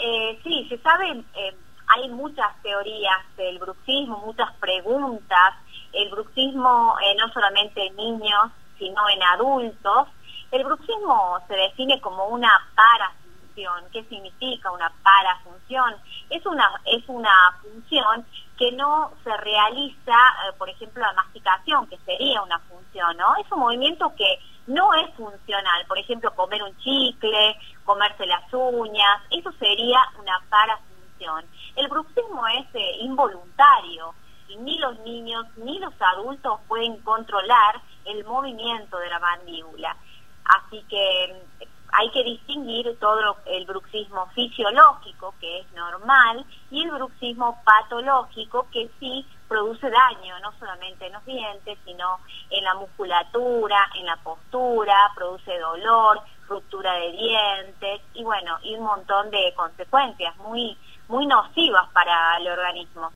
Sí, se sabe, hay muchas teorías del bruxismo, muchas preguntas. El bruxismo no solamente en niños, sino en adultos. El bruxismo se define como una parafunción. ¿Qué significa una parafunción? Es una función que no se realiza, por ejemplo, la masticación, que sería una función, ¿no? Es un movimiento que no es funcional. Por ejemplo, comer un chicle, comerse las uñas, eso sería una parafunción. El bruxismo es involuntario y ni los niños ni los adultos pueden controlar el movimiento de la mandíbula. Así que hay que distinguir todo el bruxismo fisiológico, que es normal, y el bruxismo patológico, que sí produce daño, no solamente en los dientes, sino en la musculatura, en la postura, produce dolor, ruptura de dientes, y bueno, y un montón de consecuencias muy nocivas para el organismo.